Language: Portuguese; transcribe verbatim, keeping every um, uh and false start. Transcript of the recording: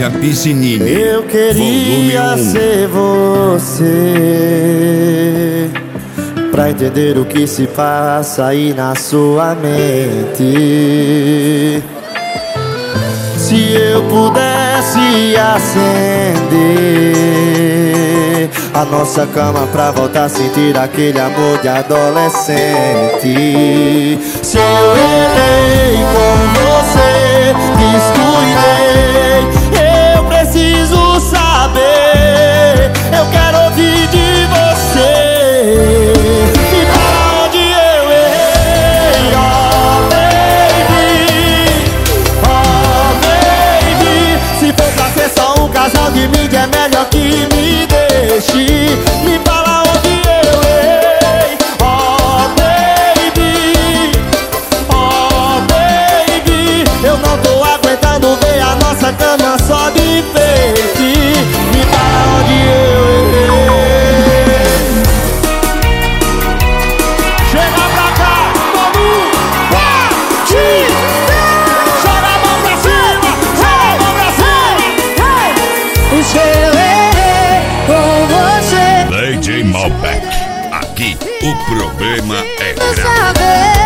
Loja Piscinini. Eu queria ser você pra entender o que se passa aí na sua mente. Se eu pudesse acender a nossa cama pra voltar a sentir aquele amor de adolescente. Se eu errei com você, descuidei, eu preciso saber, eu quero ouvir de você. E para onde eu errei, oh baby, oh baby. Se for pra ser só um casal de mídia, é melhor que me deixe. Me fala onde eu errei, oh baby, oh baby. Eu não tô aguentando ver a nossa cama só de enfeite. Me fala onde eu errei. Chega pra cá, vamos, partir. Joga a mão pra cima, joga a mão pra cima. O seu eu errei com você. D J Malbec. Aqui o problema é grave. Saber